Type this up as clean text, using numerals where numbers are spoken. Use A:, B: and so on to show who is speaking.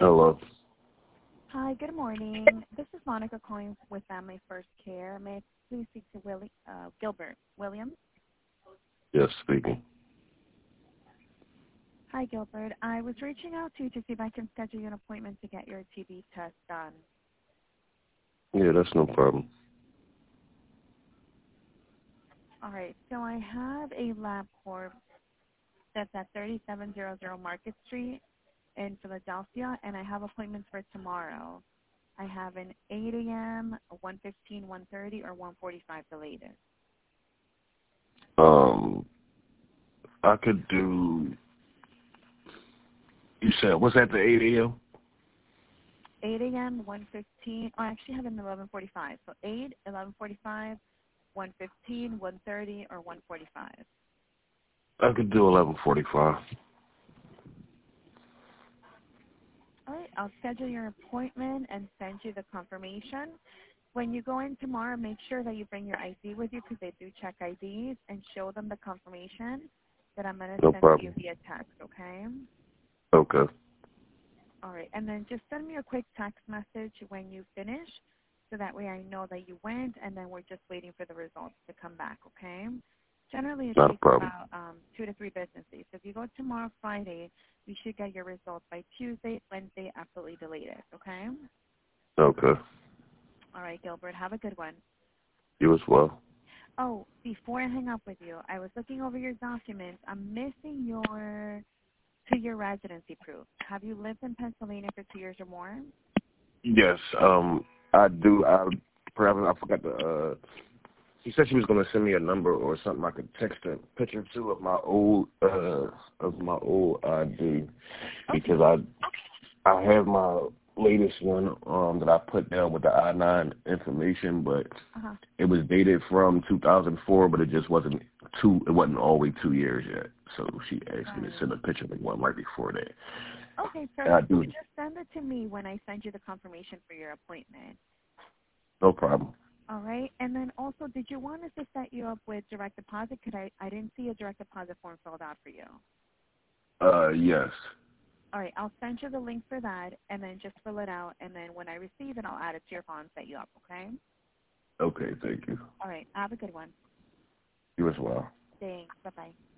A: Hello.
B: Hi, good morning. This is Monica calling with Family First Care. May I please speak to Gilbert Williams?
A: Yes, speaking.
B: Hi, Gilbert. I was reaching out to you to see if I can schedule you an appointment to get your TB test done.
A: Yeah, that's no problem.
B: All right, so I have a LabCorp that's at 3700 Market Street in Philadelphia, and I have appointments for tomorrow. I have an 8 a.m., 1:15, 1:30, or 1:45 the latest.
A: I could do. You said what's at the 8 a.m.?
B: 8 a.m., 1:15. Oh, I actually have an 11:45. So 8, 11:45, 1:15, 1:30, or 1:45.
A: I could do 11:45.
B: All right, I'll schedule your appointment and send you the confirmation. When you go in tomorrow, make sure that you bring your ID with you because they do check IDs, and show them the confirmation that I'm going to
A: No
B: send to
A: problem.
B: you via text, okay?
A: Okay.
B: All right, and then just send me a quick text message when you finish so that way I know that you went, and then we're just waiting for the results to come back, okay? Generally, it
A: Not a
B: takes
A: problem.
B: about 2 to 3 business days. So if you go tomorrow, Friday, we should get your results by Tuesday, Wednesday, absolutely the latest, okay?
A: Okay.
B: All right, Gilbert, have a good one.
A: You as well.
B: Oh, before I hang up with you, I was looking over your documents. I'm missing your 2-year residency proof. Have you lived in Pennsylvania for 2 years or more?
A: Yes. I do. I forgot to. She said she was gonna send me a number or something I could text a picture to of my old ID because I have my latest one that I put down with the I-9 information, but it was dated from 2004, but it just wasn't all the way 2 years yet. So she asked me to send a picture of the one right before that.
B: Okay, perfect. So just send it to me when I send you the confirmation for your appointment.
A: No problem.
B: All right. And then also, did you want us to set you up with direct deposit? Because I didn't see a direct deposit form filled out for you.
A: Yes.
B: All right. I'll send you the link for that, and then just fill it out. And then when I receive it, I'll add it to your phone and set you up, okay?
A: Okay, thank you.
B: All right. Have a good one.
A: You as well.
B: Thanks. Bye-bye.